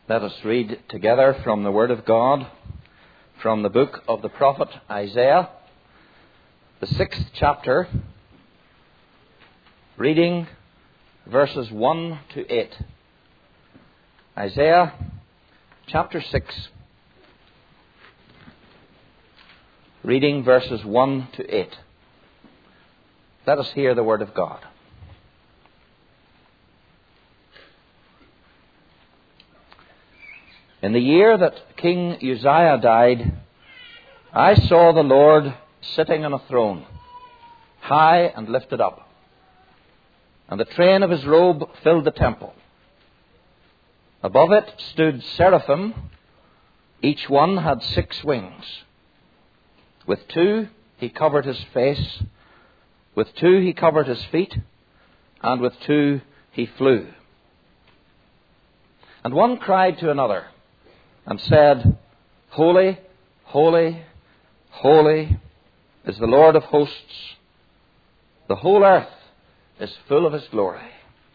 Let us read together from the Word of God, from the book of the prophet Isaiah, the 6th chapter, reading verses 1 to 8. Isaiah chapter 6, reading verses 1 to 8. Let us hear the Word of God. In the year that King Uzziah died, I saw the Lord sitting on a throne, high and lifted up, and the train of his robe filled the temple. Above it stood seraphim. Each one had 6 wings. With 2 he covered his face, with 2 he covered his feet, and with 2 he flew. And one cried to another, and said, Holy, holy, holy is the Lord of hosts. The whole earth is full of his glory.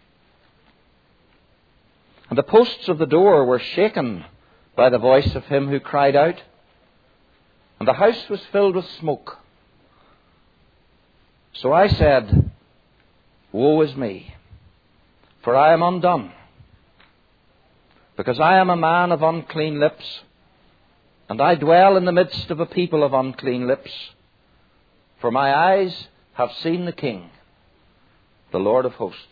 And the posts of the door were shaken by the voice of him who cried out, and the house was filled with smoke. So I said, Woe is me, for I am undone, because I am a man of unclean lips, and I dwell in the midst of a people of unclean lips. For my eyes have seen the King, the Lord of hosts.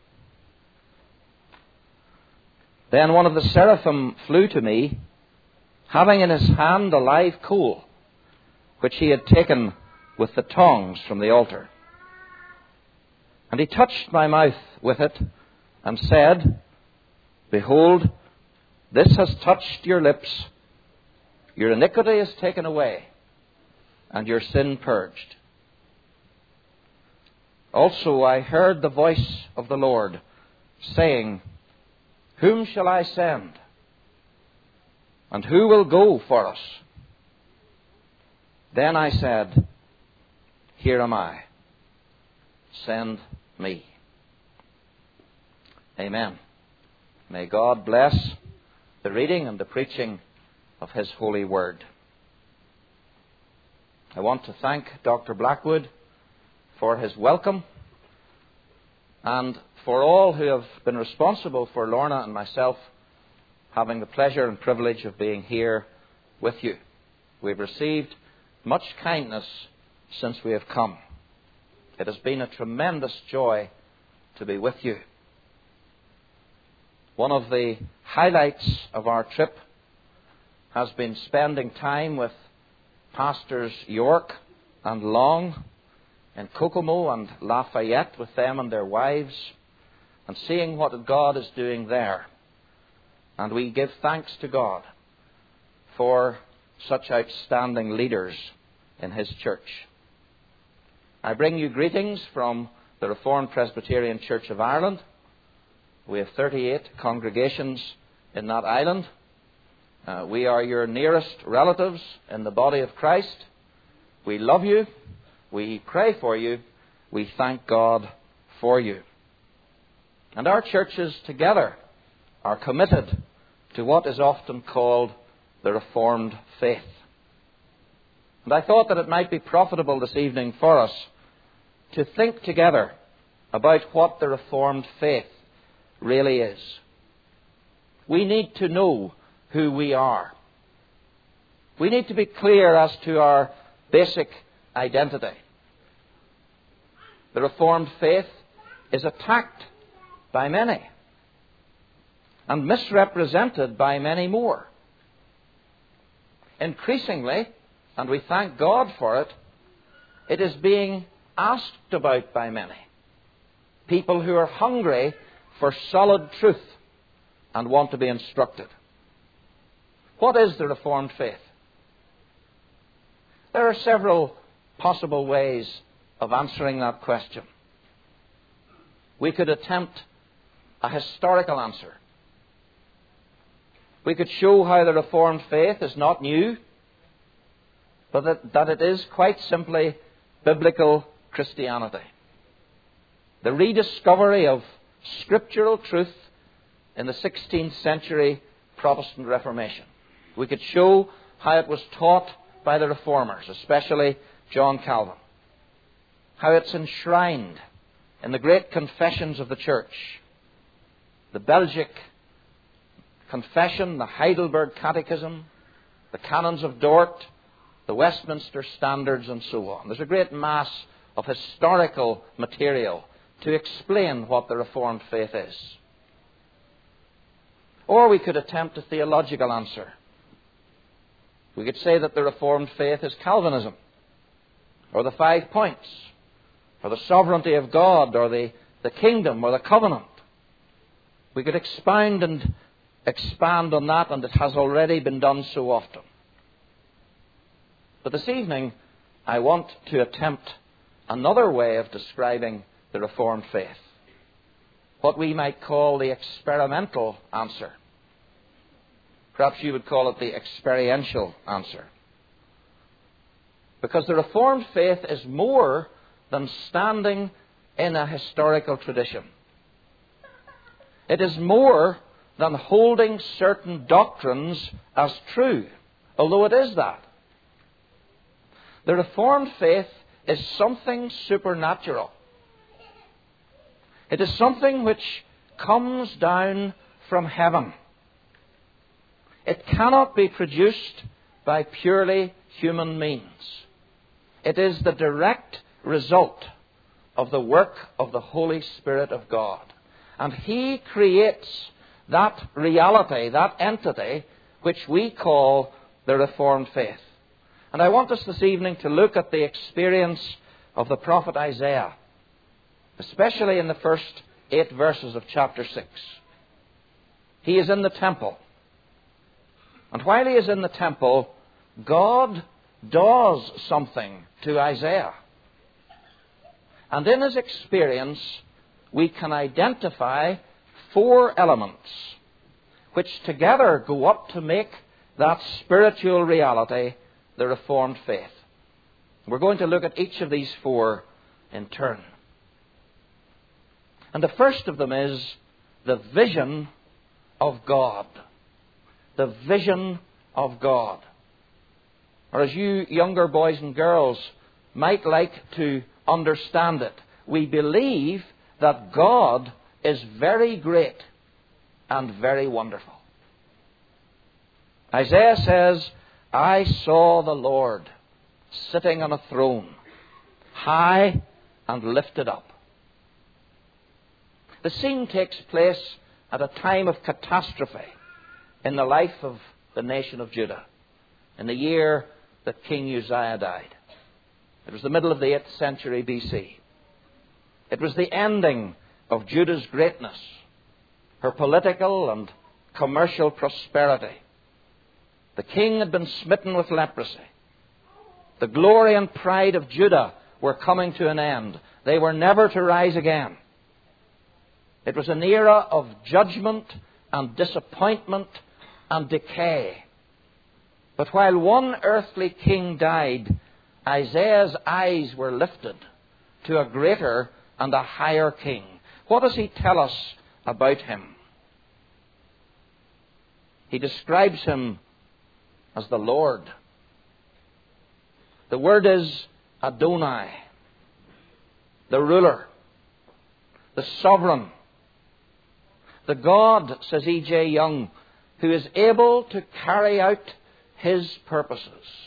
Then one of the seraphim flew to me, having in his hand a live coal, which he had taken with the tongs from the altar. And he touched my mouth with it, and said, Behold, this has touched your lips. Your iniquity is taken away, and your sin purged. Also I heard the voice of the Lord, saying, Whom shall I send? And who will go for us? Then I said, Here am I. Send me. Amen. May God bless the reading and the preaching of His holy word. I want to thank Dr. Blackwood for his welcome, and for all who have been responsible for Lorna and myself having the pleasure and privilege of being here with you. We've received much kindness since we have come. It has been a tremendous joy to be with you. One of the highlights of our trip has been spending time with Pastors York and Long in Kokomo and Lafayette, with them and their wives, and seeing what God is doing there. And we give thanks to God for such outstanding leaders in His church. I bring you greetings from the Reformed Presbyterian Church of Ireland. We have 38 congregations in that island. We are your nearest relatives in the body of Christ. We love you. We pray for you. We thank God for you. And our churches together are committed to what is often called the Reformed faith. And I thought that it might be profitable this evening for us to think together about what the Reformed faith really is. We need to know who we are. We need to be clear as to our basic identity. The Reformed faith is attacked by many and misrepresented by many more. Increasingly, and we thank God for it, it is being asked about by many. People who are hungry for solid truth and want to be instructed. What is the Reformed faith? There are several possible ways of answering that question. We could attempt a historical answer. We could show how the Reformed faith is not new, but that it is quite simply biblical Christianity. The rediscovery of scriptural truth in the 16th century Protestant Reformation. We could show how it was taught by the Reformers, especially John Calvin. How it's enshrined in the great confessions of the Church. The Belgic Confession, the Heidelberg Catechism, the Canons of Dort, the Westminster Standards, and so on. There's a great mass of historical material to explain what the Reformed faith is. Or we could attempt a theological answer. We could say that the Reformed faith is Calvinism, or the 5 points, or the sovereignty of God, or the kingdom, or the covenant. We could expound and expand on that, and it has already been done so often. But this evening, I want to attempt another way of describing the Reformed faith. What we might call the experimental answer. Perhaps you would call it the experiential answer. Because the Reformed faith is more than standing in a historical tradition. It is more than holding certain doctrines as true, although it is that. The Reformed faith is something supernatural. It is something which comes down from heaven. It cannot be produced by purely human means. It is the direct result of the work of the Holy Spirit of God. And He creates that reality, that entity, which we call the Reformed faith. And I want us this evening to look at the experience of the prophet Isaiah, especially in the first 8 verses of chapter 6. He is in the temple. And while he is in the temple, God does something to Isaiah. And in his experience, we can identify 4 elements which together go up to make that spiritual reality the Reformed faith. We're going to look at each of these 4 in turn. And the first of them is the vision of God. The vision of God. Or as you younger boys and girls might like to understand it, we believe that God is very great and very wonderful. Isaiah says, I saw the Lord sitting on a throne, high and lifted up. The scene takes place at a time of catastrophe in the life of the nation of Judah, in the year that King Uzziah died. It was the middle of the 8th century BC. It was the ending of Judah's greatness, her political and commercial prosperity. The king had been smitten with leprosy. The glory and pride of Judah were coming to an end. They were never to rise again. It was an era of judgment and disappointment and decay. But while one earthly king died, Isaiah's eyes were lifted to a greater and a higher king. What does he tell us about him? He describes him as the Lord. The word is Adonai, the ruler, the sovereign, the God, says E.J. Young, who is able to carry out His purposes.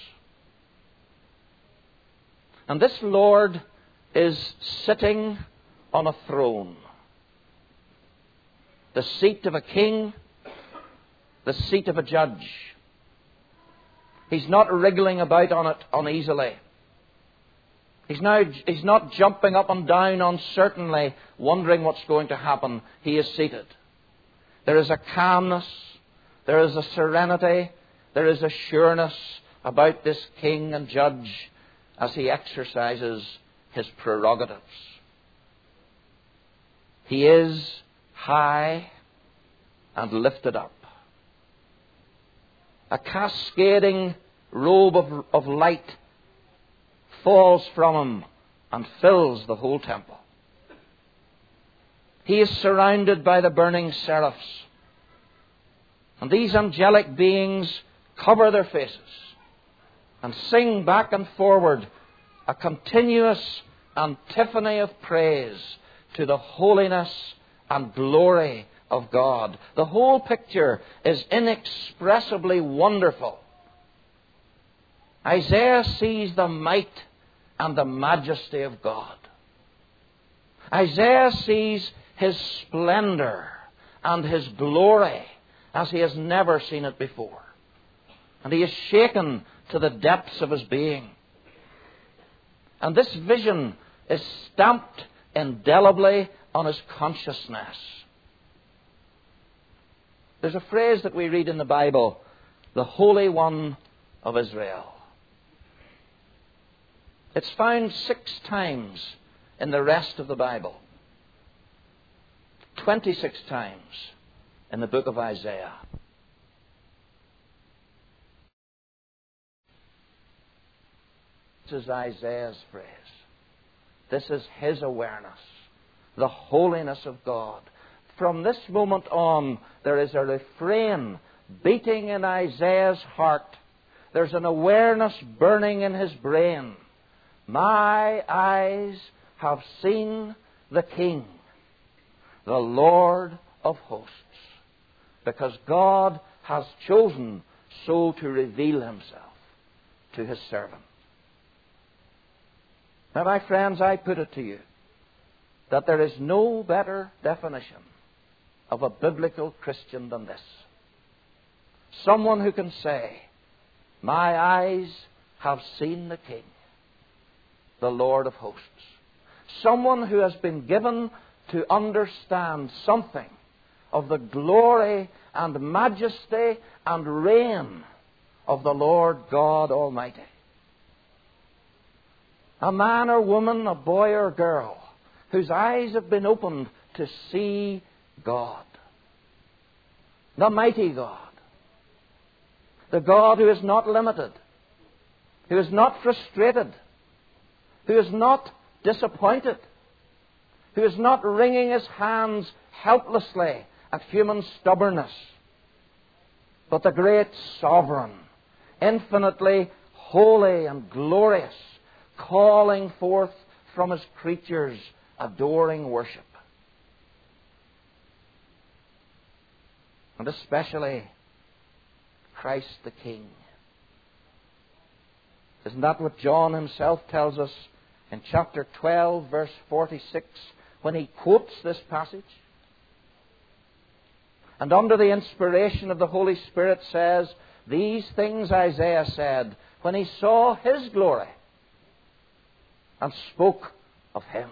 And this Lord is sitting on a throne. The seat of a king, the seat of a judge. He's not wriggling about on it uneasily. He's not jumping up and down uncertainly, wondering what's going to happen. He is seated. There is a calmness, there is a serenity, there is a sureness about this king and judge as he exercises his prerogatives. He is high and lifted up. A cascading robe of light falls from him and fills the whole temple. He is surrounded by the burning seraphs. And these angelic beings cover their faces and sing back and forward a continuous antiphony of praise to the holiness and glory of God. The whole picture is inexpressibly wonderful. Isaiah sees the might and the majesty of God. Isaiah sees His splendor and His glory as he has never seen it before. And he is shaken to the depths of his being. And this vision is stamped indelibly on his consciousness. There's a phrase that we read in the Bible, the Holy One of Israel. It's found 6 times in the rest of the Bible. 26 times in the book of Isaiah. This is Isaiah's phrase. This is his awareness. The holiness of God. From this moment on, there is a refrain beating in Isaiah's heart. There's an awareness burning in his brain. My eyes have seen the King, the Lord of hosts. Because God has chosen so to reveal Himself to His servant. Now, my friends, I put it to you that there is no better definition of a biblical Christian than this. Someone who can say, my eyes have seen the King, the Lord of hosts. Someone who has been given to understand something of the glory and majesty and reign of the Lord God Almighty. A man or woman, a boy or girl, whose eyes have been opened to see God. The mighty God. The God who is not limited, who is not frustrated, who is not disappointed, who is not wringing His hands helplessly at human stubbornness, but the great sovereign, infinitely holy and glorious, calling forth from His creatures adoring worship. And especially Christ the King. Isn't that what John himself tells us in chapter 12, verse 46, when he quotes this passage? And under the inspiration of the Holy Spirit says, these things Isaiah said when he saw His glory and spoke of Him.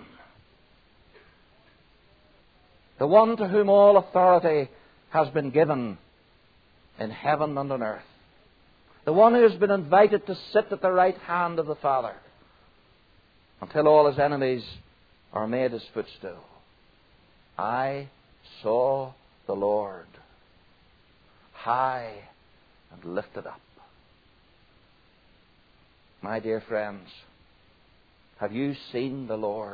The one to whom all authority has been given in heaven and on earth. The one who has been invited to sit at the right hand of the Father until all His enemies are made His footstool. I saw the Lord high and lifted up. My dear friends, have you seen the Lord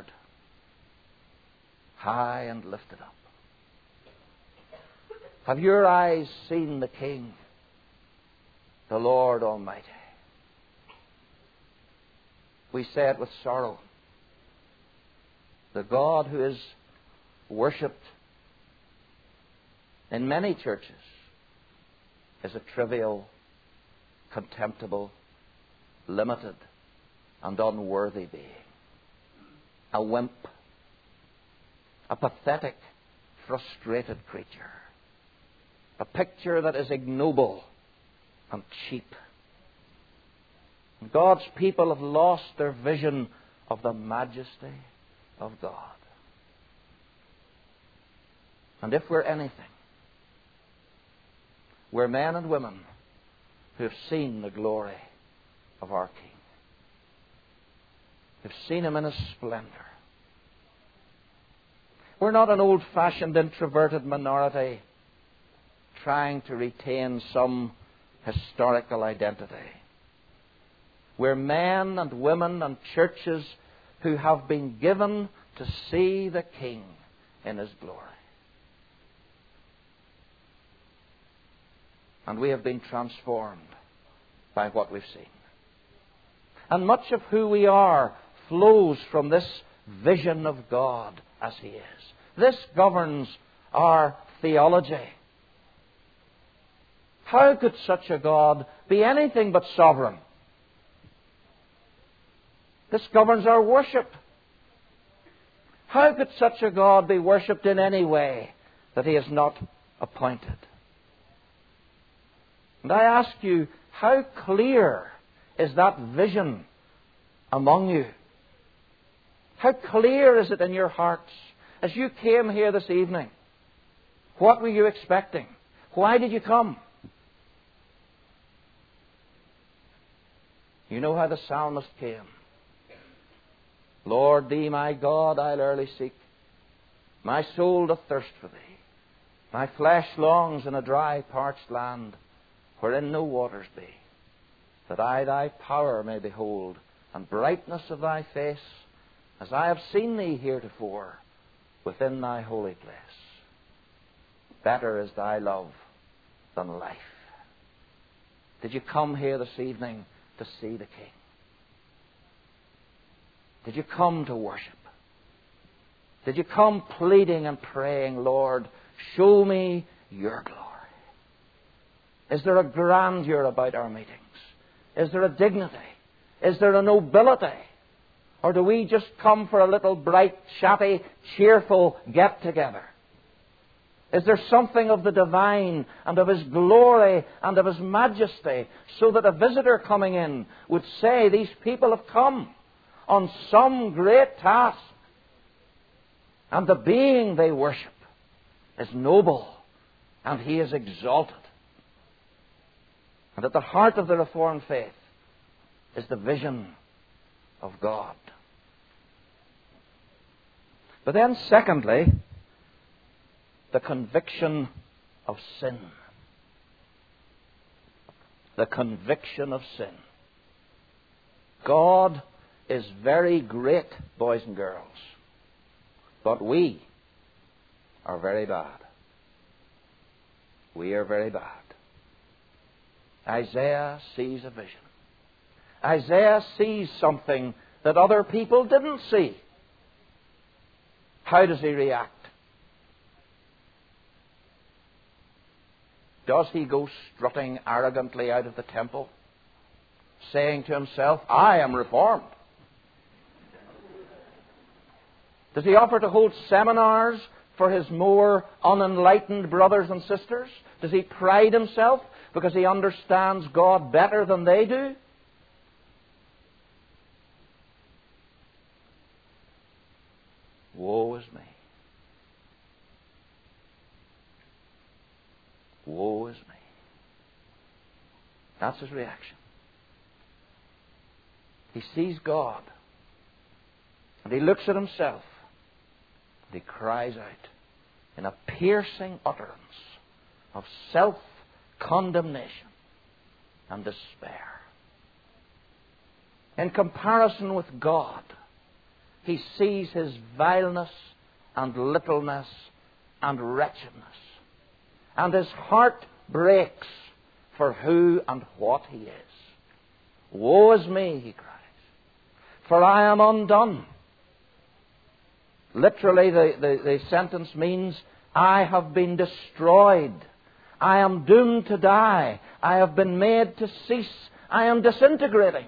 high and lifted up? Have your eyes seen the King, the Lord Almighty? We say it with sorrow. The God who is worshipped in many churches is a trivial, contemptible, limited, and unworthy being. A wimp. A pathetic, frustrated creature. A picture that is ignoble and cheap. God's people have lost their vision of the majesty of God. And if we're anything, we're men and women who have seen the glory of our King. Who've seen Him in His splendor. We're not an old-fashioned, introverted minority trying to retain some historical identity. We're men and women and churches who have been given to see the King in His glory. And we have been transformed by what we've seen. And much of who we are flows from this vision of God as He is. This governs our theology. How could such a God be anything but sovereign? This governs our worship. How could such a God be worshipped in any way that He is not appointed? And I ask you, how clear is that vision among you? How clear is it in your hearts? As you came here this evening, what were you expecting? Why did you come? You know how the psalmist came. Lord, Thee, my God, I'll early seek. My soul doth thirst for Thee. My flesh longs in a dry, parched land, wherein no waters be, that I Thy power may behold, and brightness of Thy face, as I have seen Thee heretofore, within Thy holy place. Better is Thy love than life. Did you come here this evening to see the King? Did you come to worship? Did you come pleading and praying, Lord, show me Your glory? Is there a grandeur about our meetings? Is there a dignity? Is there a nobility? Or do we just come for a little bright, chatty, cheerful get-together? Is there something of the divine and of His glory and of His majesty, so that a visitor coming in would say, these people have come on some great task, and the being they worship is noble and He is exalted? And at the heart of the Reformed faith is the vision of God. But then secondly, the conviction of sin. The conviction of sin. God is very great, boys and girls, but we are very bad. We are very bad. Isaiah sees a vision. Isaiah sees something that other people didn't see. How does he react? Does he go strutting arrogantly out of the temple, saying to himself, I am reformed? Does he offer to hold seminars for his more unenlightened brothers and sisters? Does he pride himself because he understands God better than they do? Woe is me. Woe is me. That's his reaction. He sees God, and he looks at himself, and he cries out in a piercing utterance of self-condemnation and despair. In comparison with God, he sees his vileness and littleness and wretchedness, and his heart breaks for who and what he is. Woe is me, he cries, for I am undone. Literally, the sentence means, I have been destroyed. I am doomed to die. I have been made to cease. I am disintegrating.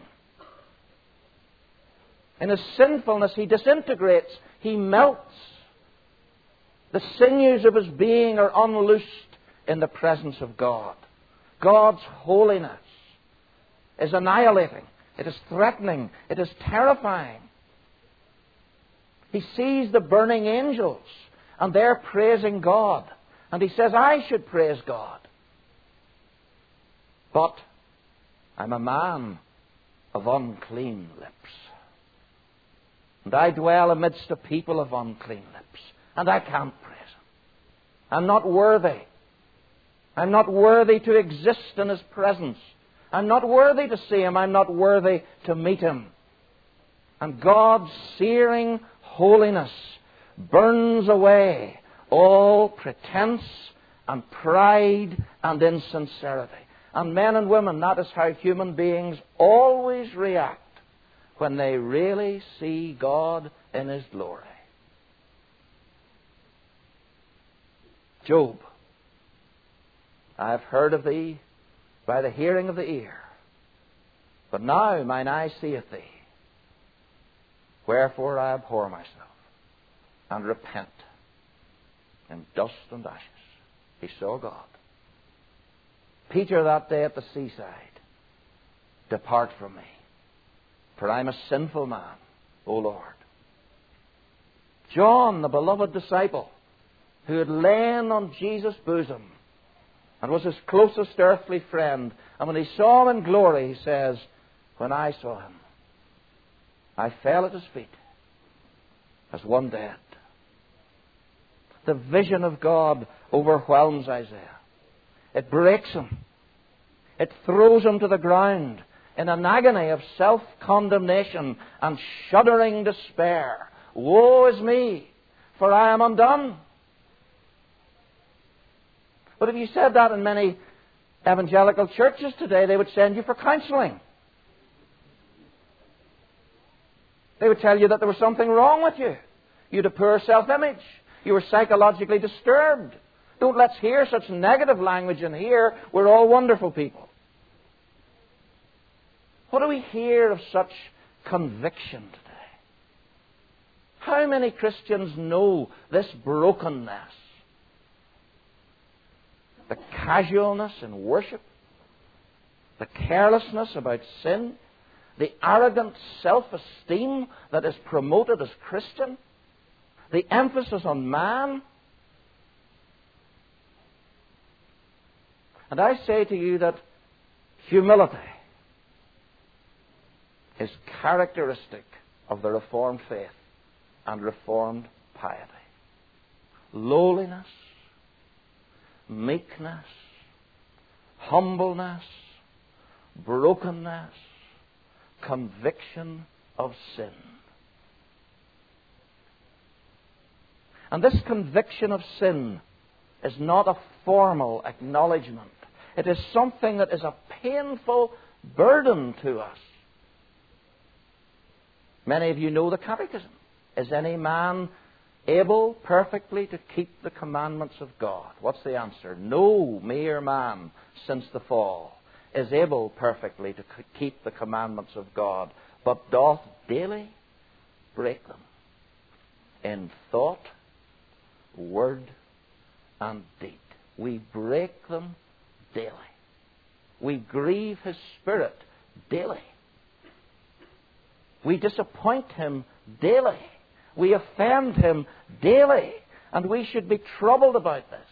In his sinfulness, he disintegrates. He melts. The sinews of his being are unloosed in the presence of God. God's holiness is annihilating. It is threatening. It is terrifying. He sees the burning angels, and they're praising God. And he says, I should praise God. But I'm a man of unclean lips. And I dwell amidst a people of unclean lips. And I can't praise him. I'm not worthy. I'm not worthy to exist in his presence. I'm not worthy to see him. I'm not worthy to meet him. And God's searing holiness burns away all pretense and pride and insincerity. And men and women, that is how human beings always react when they really see God in His glory. Job, I have heard of thee by the hearing of the ear, but now mine eye seeth thee. Wherefore I abhor myself and repent in dust and ashes. He saw God. Peter that day at the seaside, depart from me, for I am a sinful man, O Lord. John, the beloved disciple, who had lain on Jesus' bosom and was his closest earthly friend, and when he saw Him in glory, he says, when I saw Him, I fell at His feet as one dead. The vision of God overwhelms Isaiah. It breaks him. It throws him to the ground in an agony of self-condemnation and shuddering despair. Woe is me, for I am undone. But if you said that in many evangelical churches today, they would send you for counseling. They would tell you that there was something wrong with you. You had a poor self-image. You were psychologically disturbed. Don't let's hear such negative language in here. We're all wonderful people. What do we hear of such conviction today? How many Christians know this brokenness? The casualness in worship, the carelessness about sin, the arrogant self-esteem that is promoted as Christian, the emphasis on man. And I say to you that humility is characteristic of the Reformed faith and Reformed piety. Lowliness, meekness, humbleness, brokenness, conviction of sin. And this conviction of sin is not a formal acknowledgement. It is something that is a painful burden to us. Many of you know the Catechism. Is any man able perfectly to keep the commandments of God? What's the answer? No mere man since the fall is able perfectly to keep the commandments of God, but doth daily break them in thought, word, and deed. We break them daily. We grieve His Spirit daily. We disappoint Him daily. We offend Him daily. And we should be troubled about this.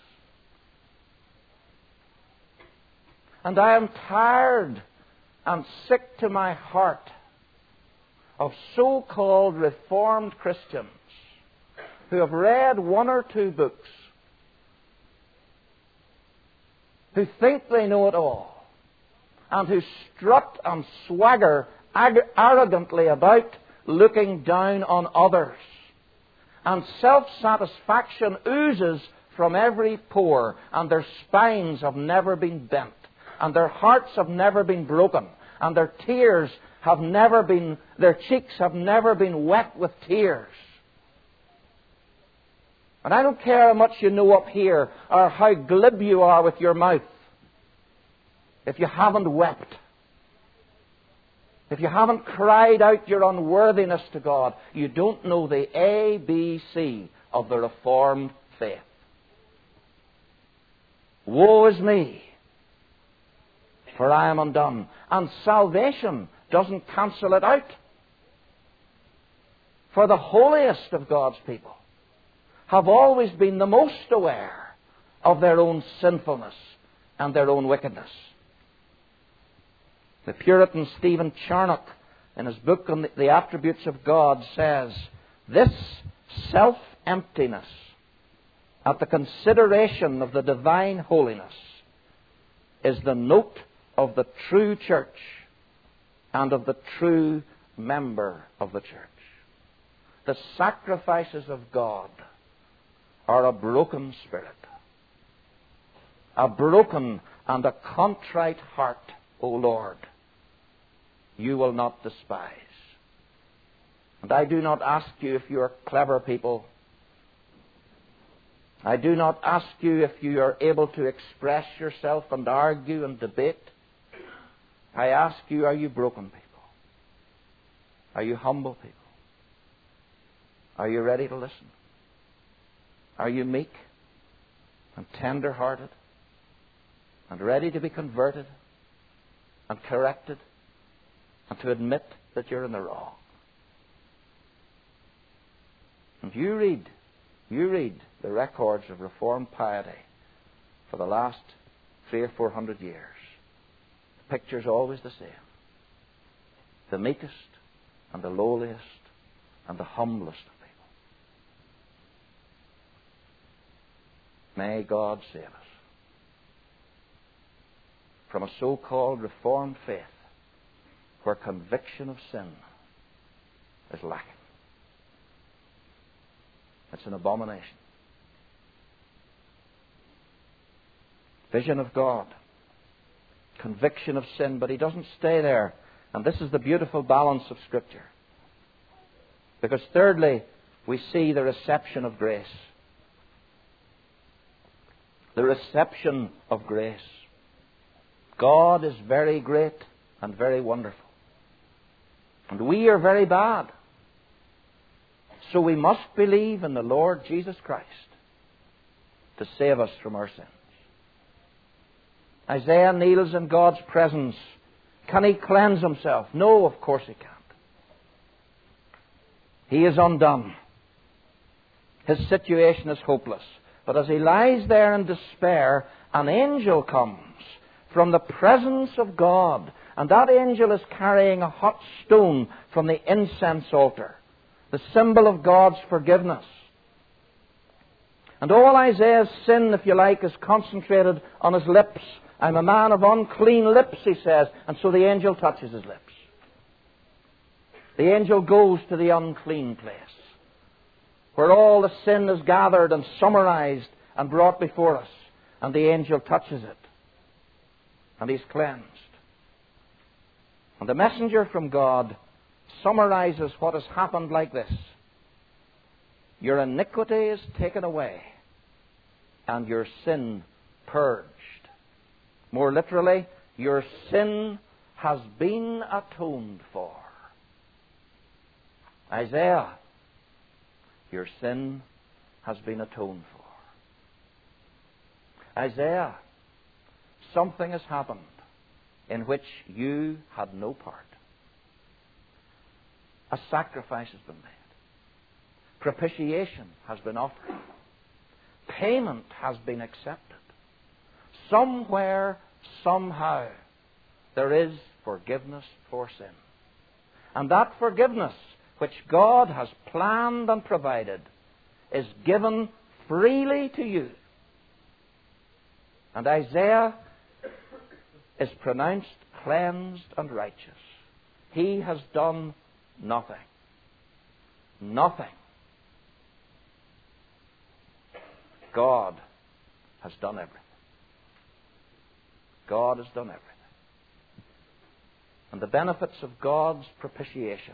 And I am tired and sick to my heart of so-called Reformed Christians who have read one or two books, who think they know it all, and who strut and swagger arrogantly about, looking down on others. And self-satisfaction oozes from every pore, and their spines have never been bent, and their hearts have never been broken, and their cheeks have never been wet with tears. And I don't care how much you know up here or how glib you are with your mouth. If you haven't wept, if you haven't cried out your unworthiness to God, you don't know the ABC of the Reformed faith. Woe is me, for I am undone. And salvation doesn't cancel it out. For the holiest of God's people have always been the most aware of their own sinfulness and their own wickedness. The Puritan Stephen Charnock, in his book on the attributes of God, says, this self-emptiness at the consideration of the divine holiness is the note of the true church and of the true member of the church. The sacrifices of God are a broken spirit, a broken and a contrite heart, O Lord, you will not despise. And I do not ask you if you are clever people. I do not ask you if you are able to express yourself and argue and debate. I ask you, are you broken people? Are you humble people? Are you ready to listen? Are you meek and tender-hearted and ready to be converted and corrected and to admit that you're in the wrong? And you read the records of Reformed piety for the last 300 or 400 years. The picture's always the same. The meekest and the lowliest and the humblest of people. May God save us from a so-called Reformed faith where conviction of sin is lacking. It's an abomination. Vision of God. Conviction of sin. But He doesn't stay there. And this is the beautiful balance of Scripture. Because thirdly, we see the reception of grace. The reception of grace. God is very great and very wonderful. And we are very bad. So we must believe in the Lord Jesus Christ to save us from our sins. Isaiah kneels in God's presence. Can he cleanse himself? No, of course he can't. He is undone. His situation is hopeless. But as he lies there in despair, an angel comes from the presence of God. And that angel is carrying a hot stone from the incense altar, the symbol of God's forgiveness. And all Isaiah's sin, if you like, is concentrated on his lips. I'm a man of unclean lips, he says. And so the angel touches his lips. The angel goes to the unclean place, where all the sin is gathered and summarized and brought before us. And the angel touches it. And he's cleansed. And the messenger from God summarizes what has happened like this. Your iniquity is taken away, and your sin purged. More literally, your sin has been atoned for. Isaiah, your sin has been atoned for. Isaiah, something has happened in which you had no part. A sacrifice has been made. Propitiation has been offered. Payment has been accepted. Somewhere, somehow, there is forgiveness for sin. And that forgiveness, which God has planned and provided, is given freely to you. And Isaiah is pronounced cleansed and righteous. He has done nothing. Nothing. God has done everything. God has done everything. And the benefits of God's propitiation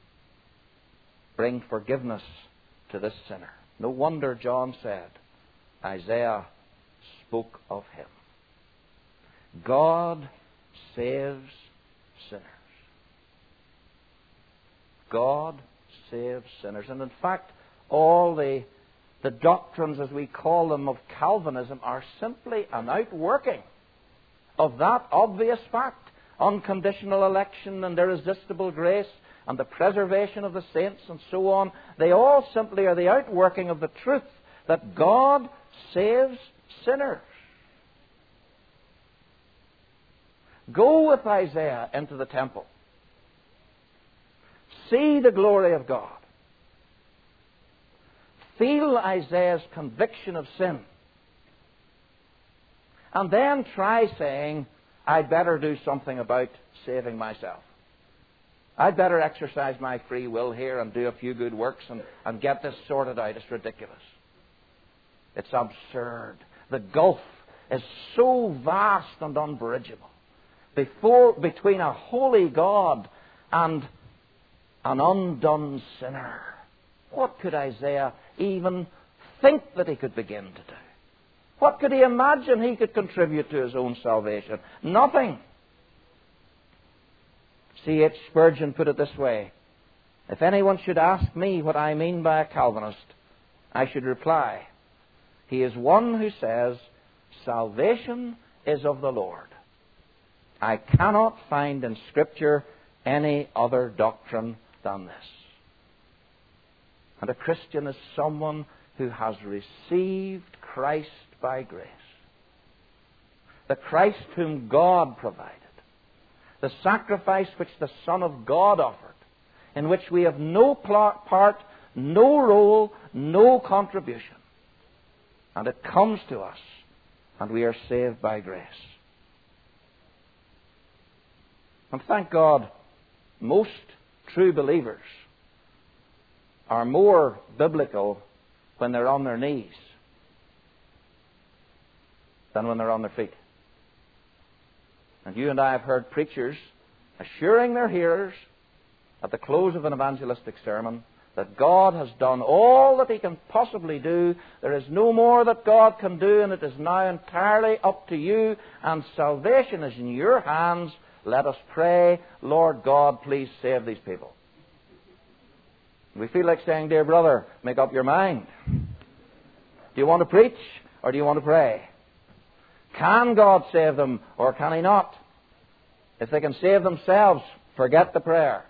bring forgiveness to this sinner. No wonder John said, Isaiah spoke of him. God saves sinners. God saves sinners. And in fact, all the doctrines, as we call them, of Calvinism are simply an outworking of that obvious fact. Unconditional election and irresistible grace and the preservation of the saints and so on. They all simply are the outworking of the truth that God saves sinners. Go with Isaiah into the temple. See the glory of God. Feel Isaiah's conviction of sin. And then try saying, I'd better do something about saving myself. I'd better exercise my free will here and do a few good works and get this sorted out. It's ridiculous. It's absurd. The gulf is so vast and unbridgeable between a holy God and an undone sinner. What could Isaiah even think that he could begin to do? What could he imagine he could contribute to his own salvation? Nothing. C.H. Spurgeon put it this way: if anyone should ask me what I mean by a Calvinist, I should reply, he is one who says, salvation is of the Lord. I cannot find in Scripture any other doctrine than this. And a Christian is someone who has received Christ by grace. The Christ whom God provided. The sacrifice which the Son of God offered, in which we have no part, no role, no contribution. And it comes to us, and we are saved by grace. And thank God, most true believers are more biblical when they're on their knees than when they're on their feet. And you and I have heard preachers assuring their hearers at the close of an evangelistic sermon that God has done all that He can possibly do. There is no more that God can do, and it is now entirely up to you, and salvation is in your hands. Let us pray, Lord God, please save these people. We feel like saying, dear brother, make up your mind. Do you want to preach, or do you want to pray? Can God save them, or can He not? If they can save themselves, forget the prayer.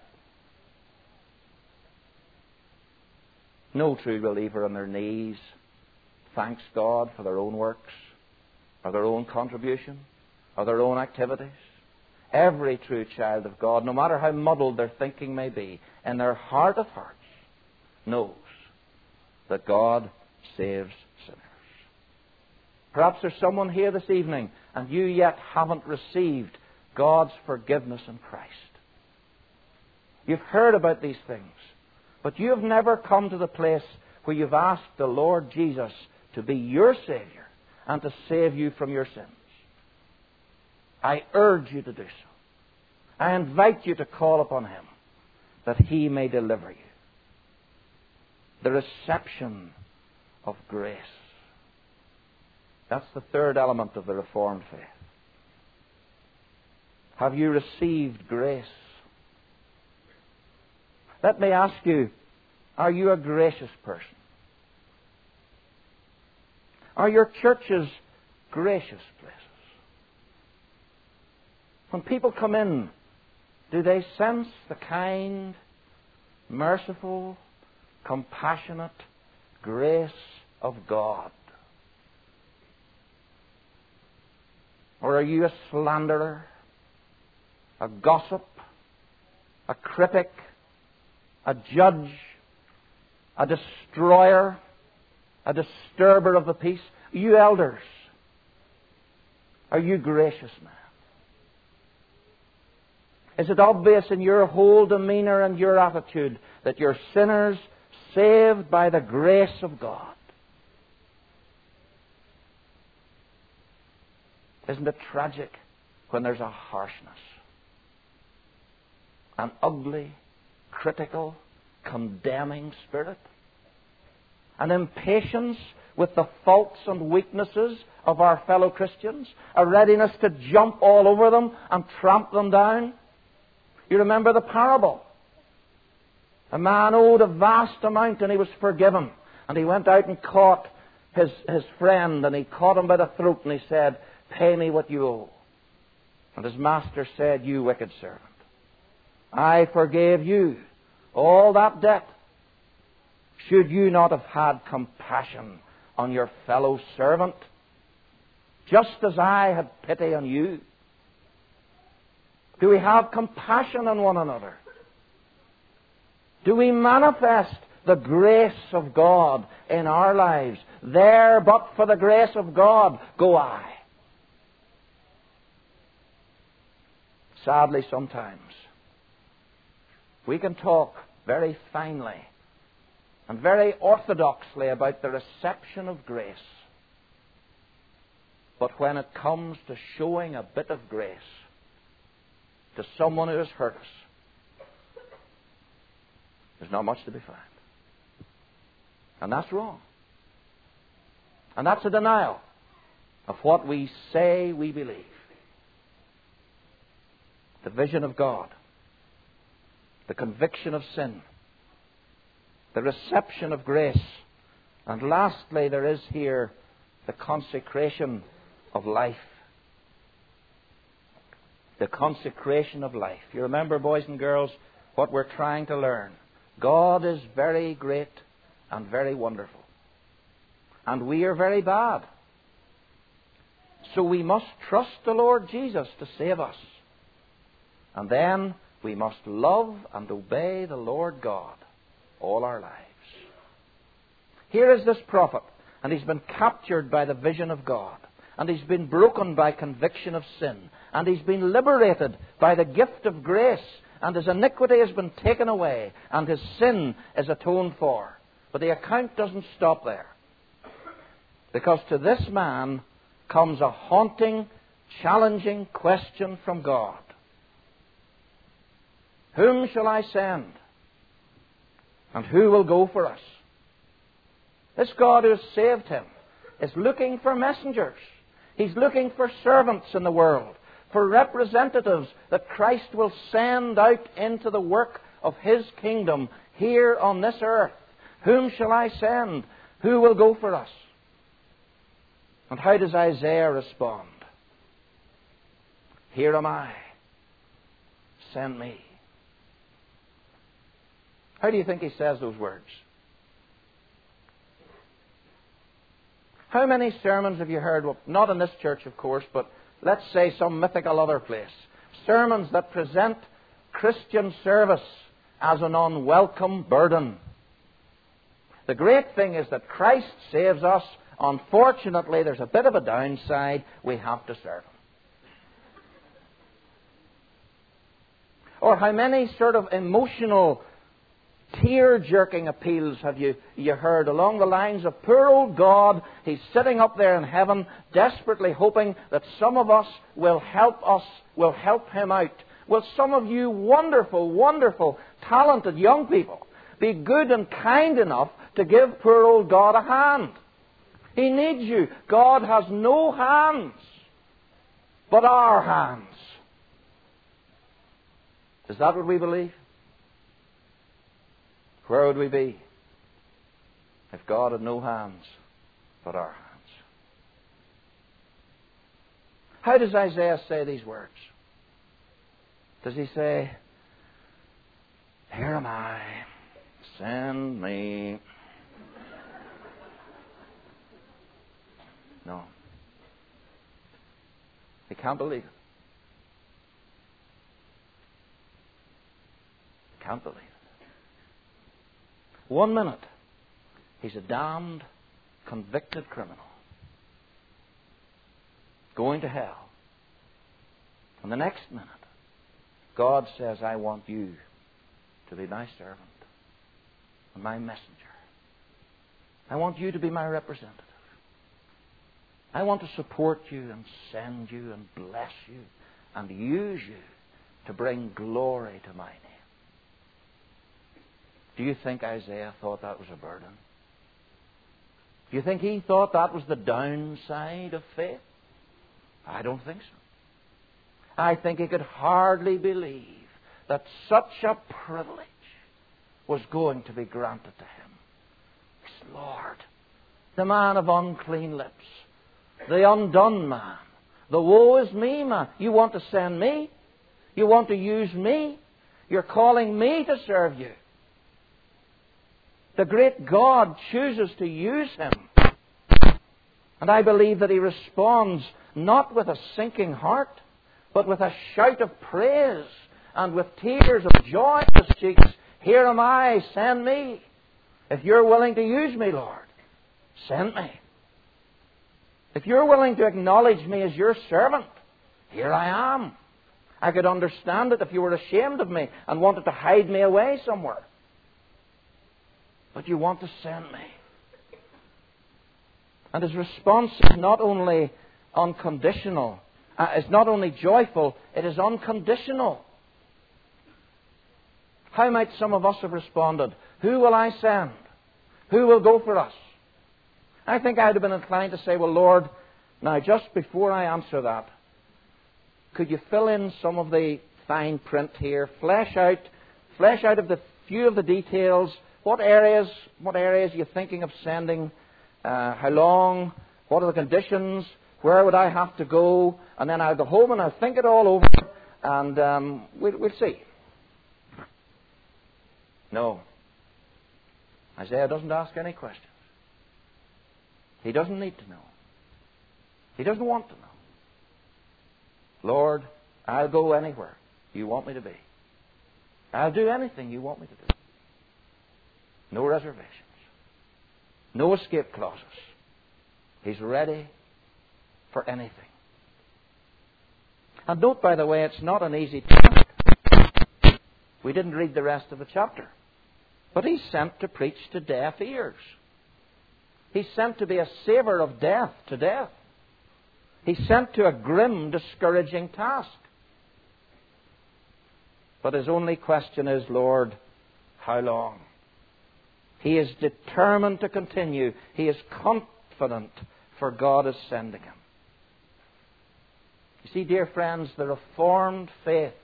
No true believer on their knees thanks God for their own works, or their own contribution, or their own activities. Every true child of God, no matter how muddled their thinking may be, in their heart of hearts, knows that God saves sinners. Perhaps there's someone here this evening and you yet haven't received God's forgiveness in Christ. You've heard about these things, but you've never come to the place where you've asked the Lord Jesus to be your Savior and to save you from your sins. I urge you to do so. I invite you to call upon Him that He may deliver you. The reception of grace. That's the third element of the Reformed faith. Have you received grace? Let me ask you, are you a gracious person? Are your churches gracious places? When people come in, do they sense the kind, merciful, compassionate grace of God? Or are you a slanderer, a gossip, a critic, a judge, a destroyer, a disturber of the peace? You elders, are you gracious men? Is it obvious in your whole demeanor and your attitude that you're sinners saved by the grace of God? Isn't it tragic when there's a harshness, an ugly, critical, condemning spirit, an impatience with the faults and weaknesses of our fellow Christians, a readiness to jump all over them and tramp them down? You remember the parable. A man owed a vast amount and he was forgiven. And he went out and caught his friend, and he caught him by the throat and he said, "Pay me what you owe." And his master said, "You wicked servant, I forgave you all that debt. Should you not have had compassion on your fellow servant, just as I had pity on you?" Do we have compassion on one another? Do we manifest the grace of God in our lives? There, but for the grace of God, go I. Sadly, sometimes we can talk very finely and very orthodoxly about the reception of grace. But when it comes to showing a bit of grace to someone who has hurt us, there's not much to be found. And that's wrong. And that's a denial of what we say we believe. The vision of God, the conviction of sin, the reception of grace, and lastly, there is here the consecration of life. The consecration of life. You remember, boys and girls, what we're trying to learn. God is very great and very wonderful. And we are very bad. So we must trust the Lord Jesus to save us. And then we must love and obey the Lord God all our lives. Here is this prophet, and he's been captured by the vision of God. And he's been broken by conviction of sin. And he's been liberated by the gift of grace. And his iniquity has been taken away. And his sin is atoned for. But the account doesn't stop there. Because to this man comes a haunting, challenging question from God. Whom shall I send? And who will go for us? This God who has saved him is looking for messengers. He's looking for servants in the world, for representatives that Christ will send out into the work of His kingdom here on this earth. Whom shall I send? Who will go for us? And how does Isaiah respond? Here am I. Send me. How do you think he says those words? How many sermons have you heard? Well, not in this church, of course, but let's say some mythical other place. Sermons that present Christian service as an unwelcome burden. The great thing is that Christ saves us. Unfortunately, there's a bit of a downside. We have to serve Him. Or how many sort of emotional, tear-jerking appeals have you heard along the lines of poor old God, He's sitting up there in heaven, desperately hoping that some of us, will help Him out. Will some of you wonderful, wonderful, talented young people be good and kind enough to give poor old God a hand? He needs you. God has no hands but our hands. Is that what we believe? Where would we be if God had no hands but our hands? How does Isaiah say these words? Does he say, here am I, send me? No. He can't believe it. He can't believe it. 1 minute, he's a damned, convicted criminal, going to hell. And the next minute, God says, I want you to be my servant and my messenger. I want you to be my representative. I want to support you and send you and bless you and use you to bring glory to my name. Do you think Isaiah thought that was a burden? Do you think he thought that was the downside of faith? I don't think so. I think he could hardly believe that such a privilege was going to be granted to him. Yes, Lord, the man of unclean lips, the undone man, the woe is me man. You want to send me? You want to use me? You're calling me to serve you. The great God chooses to use him. And I believe that he responds not with a sinking heart, but with a shout of praise and with tears of joy in his cheeks. Here am I, send me. If you're willing to use me, Lord, send me. If you're willing to acknowledge me as your servant, here I am. I could understand it if you were ashamed of me and wanted to hide me away somewhere. But you want to send me. And his response is not only unconditional. It's not only joyful, it is unconditional. How might some of us have responded? Who will I send? Who will go for us? I think I'd have been inclined to say, well, Lord, now just before I answer that, could you fill in some of the fine print here, flesh out of the few of the details, what areas are you thinking of sending, how long, what are the conditions, where would I have to go, and then I'll go home and I'll think it all over, and we'll see. No. Isaiah doesn't ask any questions. He doesn't need to know. He doesn't want to know. Lord, I'll go anywhere you want me to be. I'll do anything you want me to do. No reservations. No escape clauses. He's ready for anything. And note, by the way, it's not an easy task. We didn't read the rest of the chapter. But he's sent to preach to deaf ears. He's sent to be a saver of death to death. He's sent to a grim, discouraging task. But his only question is, Lord, how long? He is determined to continue. He is confident, for God is sending him. You see, dear friends, the Reformed faith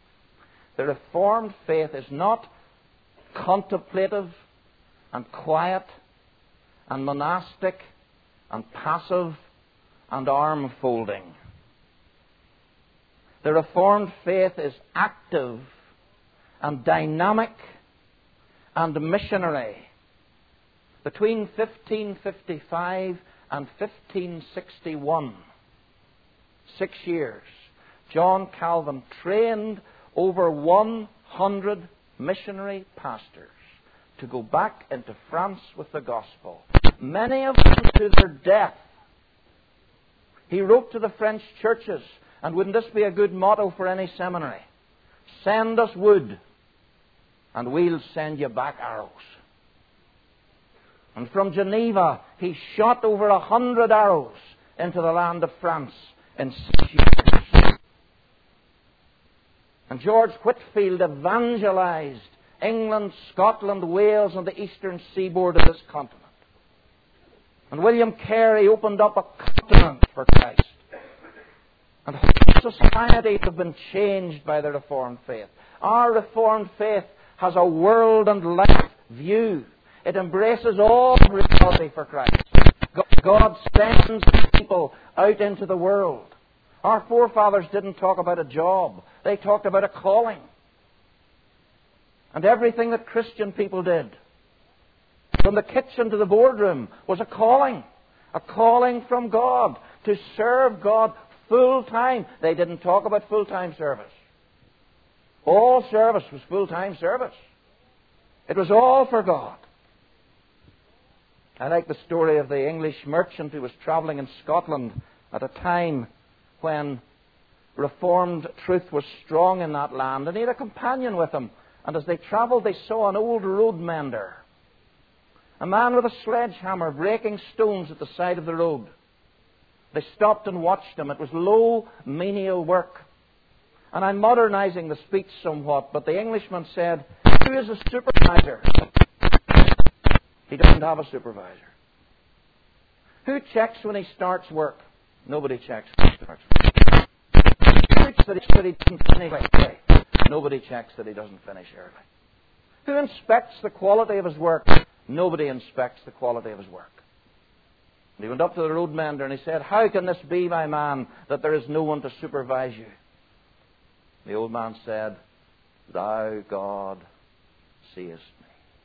is not contemplative and quiet and monastic and passive and arm-folding. The Reformed faith is active and dynamic and missionary. Between 1555 and 1561, 6 years, John Calvin trained over 100 missionary pastors to go back into France with the gospel, many of them to their death. He wrote to the French churches, and wouldn't this be a good motto for any seminary? Send us wood, and we'll send you back arrows. And from Geneva, he shot over 100 arrows into the land of France in 6 years. And George Whitefield evangelized England, Scotland, Wales, and the eastern seaboard of this continent. And William Carey opened up a continent for Christ. And whole societies have been changed by the Reformed faith. Our Reformed faith has a world and life view. It embraces all reality for Christ. God sends people out into the world. Our forefathers didn't talk about a job. They talked about a calling. And everything that Christian people did, from the kitchen to the boardroom, was a calling from God to serve God full time. They didn't talk about full-time service. All service was full-time service. It was all for God. I like the story of the English merchant who was travelling in Scotland at a time when Reformed truth was strong in that land, and he had a companion with him. And as they travelled, they saw an old road mender, a man with a sledgehammer breaking stones at the side of the road. They stopped and watched him. It was low, menial work. And I'm modernizing the speech somewhat, but the Englishman said, "Who is a supervisor?" He doesn't have a supervisor. Who checks when he starts work? Nobody checks when he starts work. Who checks that he doesn't finish late? Nobody checks that he doesn't finish early. Who inspects the quality of his work? Nobody inspects the quality of his work. And he went up to the road mender and he said, "How can this be, my man, that there is no one to supervise you?" The old man said, "Thou, God, seest me.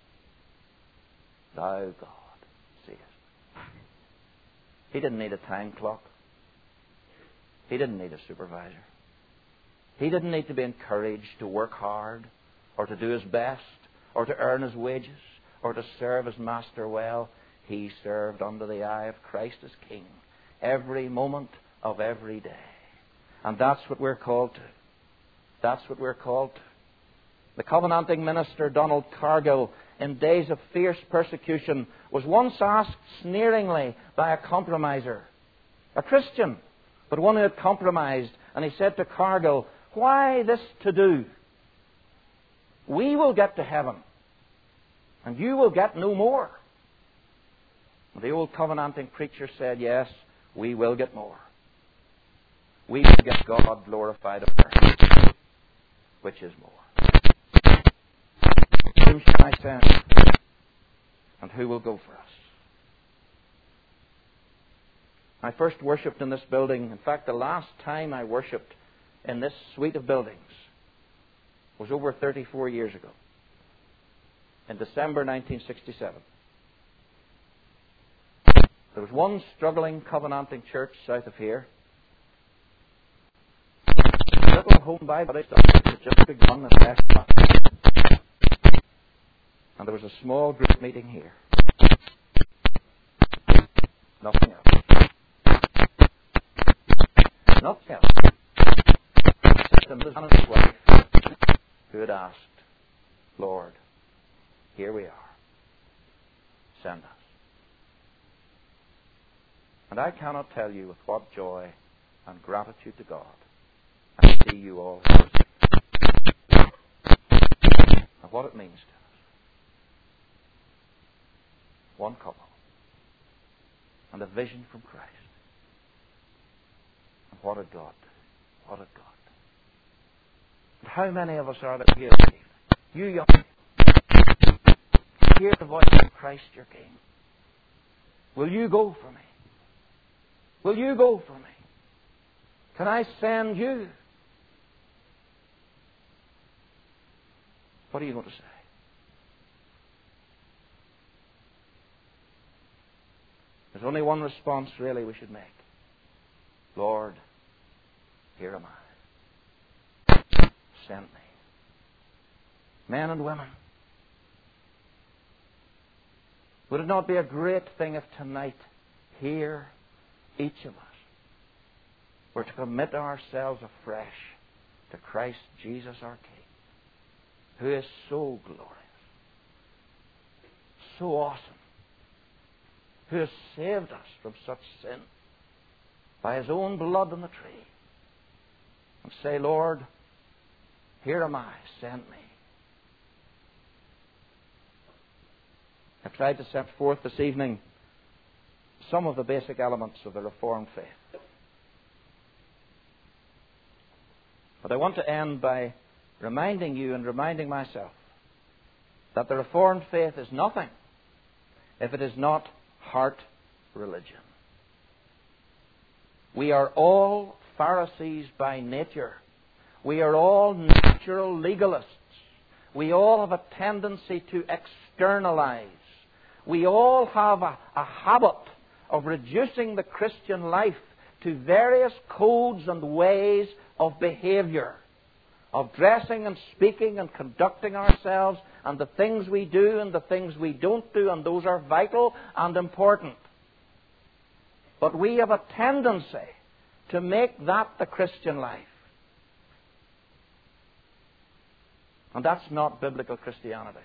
Thou, God, seest me." He didn't need a time clock. He didn't need a supervisor. He didn't need to be encouraged to work hard, or to do his best, or to earn his wages, or to serve his master well. He served under the eye of Christ as King every moment of every day. And that's what we're called to. That's what we're called to. The covenanting minister Donald Cargill, in days of fierce persecution, was once asked sneeringly by a compromiser, a Christian, but one who had compromised. And he said to Cargill, "Why this to do? We will get to heaven, and you will get no more." The old covenanting preacher said, "Yes, we will get more. We will get God glorified on earth, which is more. Whom shall I send? And who will go for us?" I first worshipped in this building. In fact, the last time I worshipped in this suite of buildings was over 34 years ago, in December 1967. There was one struggling covenanting church south of here. A little home Bible study had just begun at Westmont. And there was a small group meeting here. Nothing else. Nothing else. Except a man and his wife who had asked, "Lord, here we are. Send us." And I cannot tell you with what joy and gratitude to God I see you all here, and what it means to us. One couple, and a vision from Christ. And what a God! What a God! And how many of us are there here this evening? You young people, hear the voice of Christ your King. Will you go for me? Will you go for me? Can I send you? What are you going to say? There's only one response really we should make. Lord, here am I. Send me. Men and women, would it not be a great thing if tonight, here, each of us were to commit ourselves afresh to Christ Jesus our King, who is so glorious, so awesome, who has saved us from such sin by His own blood on the tree, and say, Lord, here am I, send me. I've tried to set forth this evening some of the basic elements of the Reformed faith. But I want to end by reminding you and reminding myself that the Reformed faith is nothing if it is not heart religion. We are all Pharisees by nature. We are all natural legalists. We all have a tendency to externalize. We all have a habit of reducing the Christian life to various codes and ways of behavior, of dressing and speaking and conducting ourselves, and the things we do and the things we don't do, and those are vital and important. But we have a tendency to make that the Christian life. And that's not biblical Christianity.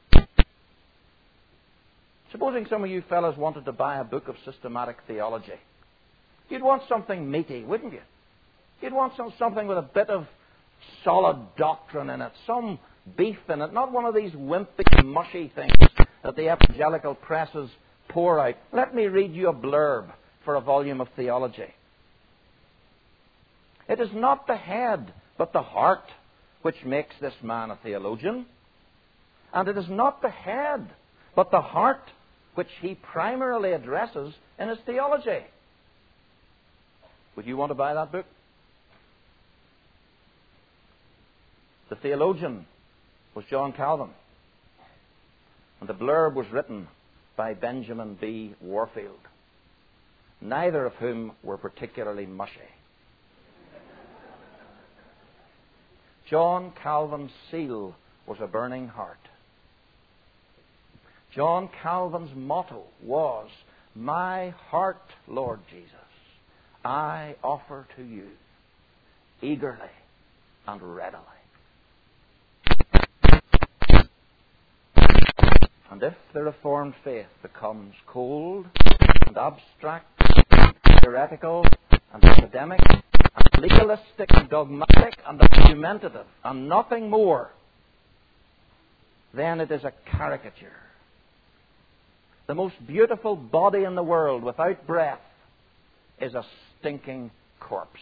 Supposing some of you fellas wanted to buy a book of systematic theology. You'd want something meaty, wouldn't you? You'd want something with a bit of solid doctrine in it, some beef in it, not one of these wimpy, mushy things that the evangelical presses pour out. Let me read you a blurb for a volume of theology. It is not the head, but the heart which makes this man a theologian. And it is not the head, but the heart which he primarily addresses in his theology. Would you want to buy that book? The theologian was John Calvin, and the blurb was written by Benjamin B. Warfield, neither of whom were particularly mushy. John Calvin's seal was a burning heart. John Calvin's motto was, "My heart, Lord Jesus, I offer to you eagerly and readily." And if the Reformed faith becomes cold and abstract, theoretical and academic and legalistic and dogmatic and argumentative and nothing more, then it is a caricature. The most beautiful body in the world without breath is a stinking corpse.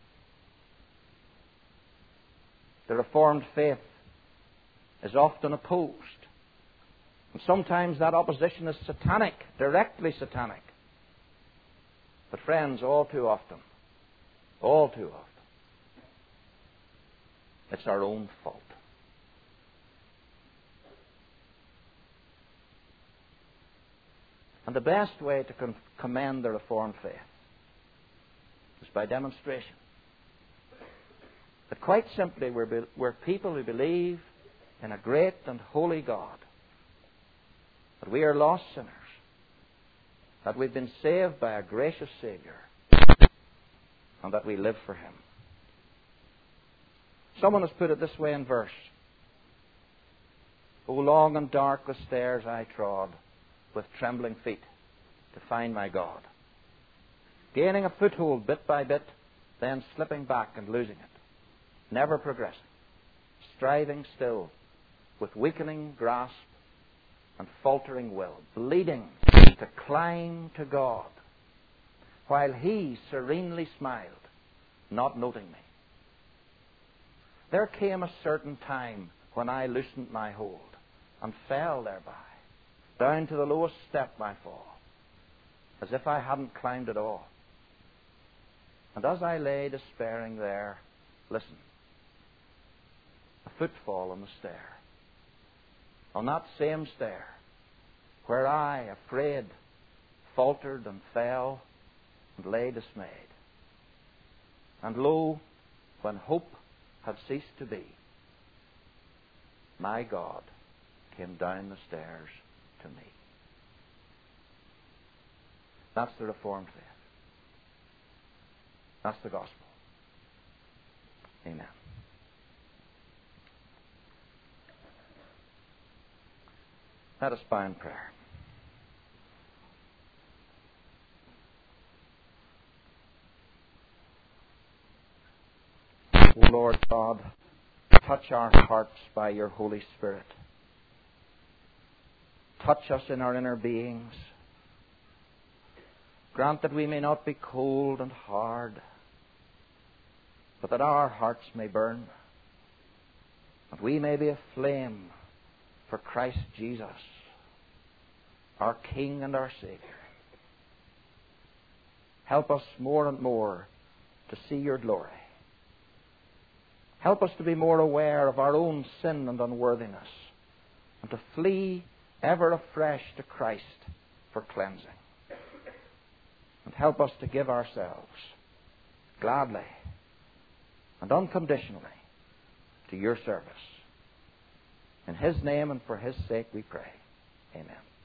The Reformed faith is often opposed. And sometimes that opposition is satanic, directly satanic. But friends, all too often, it's our own fault. And the best way to commend the Reformed faith is by demonstration. But quite simply, we're people who believe in a great and holy God, that we are lost sinners, that we've been saved by a gracious Savior, and that we live for Him. Someone has put it this way in verse: "O long and dark the stairs I trod, with trembling feet, to find my God. Gaining a foothold bit by bit, then slipping back and losing it. Never progressing, striving still, with weakening grasp and faltering will, bleeding to climb to God, while He serenely smiled, not noting me. There came a certain time when I loosened my hold, and fell thereby. Down to the lowest step I fall, as if I hadn't climbed at all. And as I lay despairing there, listen, a footfall on the stair. On that same stair, where I, afraid, faltered and fell, and lay dismayed. And lo, when hope had ceased to be, my God came down the stairs to me." That's the Reformed faith. That's the gospel. Amen. Let us bow in prayer. O Lord God, touch our hearts by your Holy Spirit. Touch us in our inner beings. Grant that we may not be cold and hard, but that our hearts may burn, that we may be aflame for Christ Jesus, our King and our Savior. Help us more and more to see your glory. Help us to be more aware of our own sin and unworthiness, and to flee ever afresh to Christ for cleansing. And help us to give ourselves gladly and unconditionally to your service. In His name and for His sake we pray. Amen.